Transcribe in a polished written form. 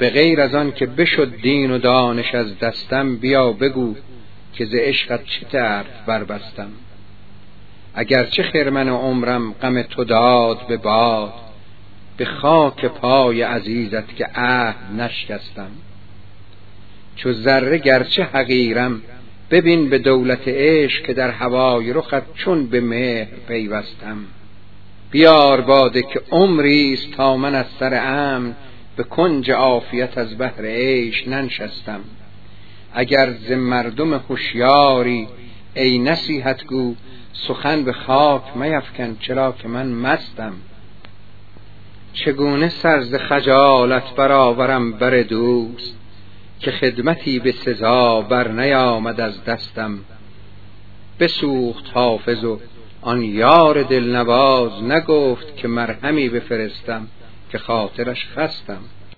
به غیر از آن که بشد دین و دانش از دستم، بیا بگو که ز عشقت چه طرف بربستم. اگرچه خرمن عمرم غم تو داد به باد، به خاک پای عزیزت که عهد نشکستم. چو ذره گرچه حقیرم ببین به دولت عشق، که در هوای رخت چون به مهر پیوستم. بیار باده که عمریست تا من از سر امن، به کنج عافیت از بحر عیش ننشستم. اگر ز مردم هوشیاری ای نصیحت گو، سخن به خاک میفکن چرا که من مستم. چگونه سر ز خجالت برآورم بر دوست، که خدمتی به سزا بر نیامد از دستم. بسوخت حافظ و آن یار دلنواز، نگفت که مرهمی بفرستم که خاطرش خستم.